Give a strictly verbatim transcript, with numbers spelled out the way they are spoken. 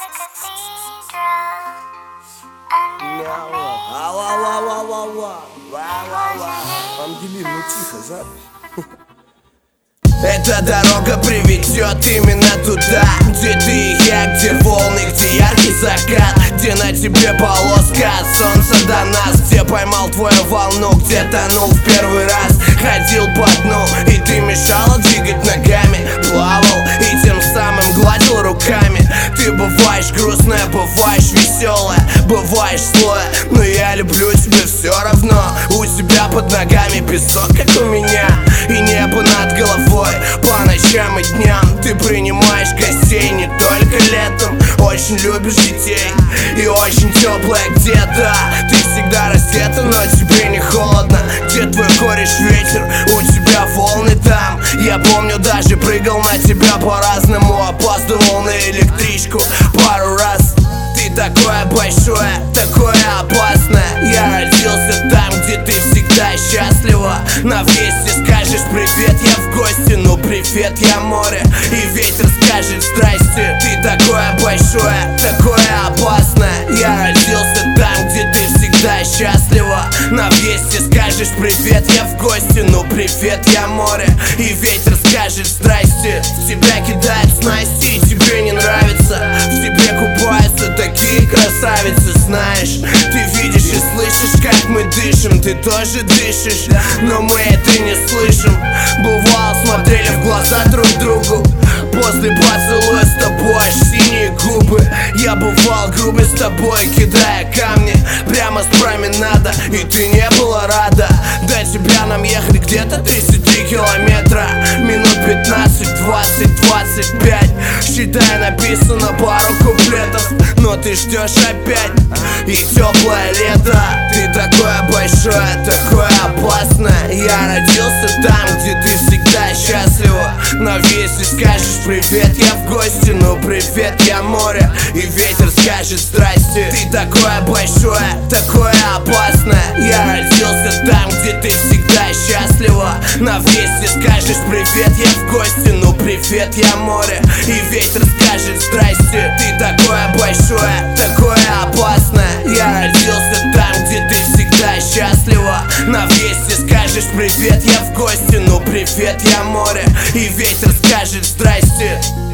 Ангелин, ну тихо, запись. Эта дорога приведет именно туда, где ты и я, где волны, где яркий закат, где на тебе полоска от солнца до нас, где поймал твою волну, где тонул в первый раз, ходил по дну, и ты мешала двигать ногами, плавал и тем самым гладил руками. Ты бываешь грустная, бываешь веселая, бываешь злая, но я люблю тебя все равно. У тебя под ногами песок, как у меня, и небо над головой. По ночам и дням ты принимаешь гостей не только летом. Очень любишь детей и очень теплая где-то. Ты всегда раздета, но тебе не холодно. Где твой кореш ветер, у тебя волны там. Я помню, даже прыгал на тебя по-разному, опаздывал на электричку пару раз. Ты такое большое, такое опасное. Я родился там, где ты всегда счастлива. На весте скажешь привет, я в гости, ну привет, я море. И ветер скажет здрасте. Ты такое большое, такое опасное. Я родился там, где ты всегда счастлива. На весте скажешь привет, я в гости, ну привет, я море. И ветер скажет здрасте. В тебя кидают снасти, и тебе не нравится. В тебе купаются такие красавицы, знаешь. Ты видишь и слышишь, как мы дышим. Ты тоже дышишь, но мы это не слышим. Бывало, смотрели в глаза друг другу. После поцелуя с тобой аж синие губы. Я бывал грубый с тобой, кидая камни прямо с променада, и ты не была рада. До тебя нам ехать где-то тридцать три километра. Минут пятнадцать, двадцать, двадцать пять. Считай, написано пару куплетов, но ты ждешь опять. И теплое лето. Ты такое большое, такое опасное. Я родился там, где ты всегда счастлива. На весе скажешь привет, я в гости, ну привет, я море. И ветер скажет здрасте. Ты такое большое, такое опасное. Я родился там, где ты всегда счастлива. На весе скажешь привет, я в гости, ну привет, я море. И ветер скажет здрасте. Ты такое большое, такое опасное. Я родился там, где ты всегда счастлива. На весе скажешь привет, я в гости, ну привет, я море. И ветер скажет здрасте.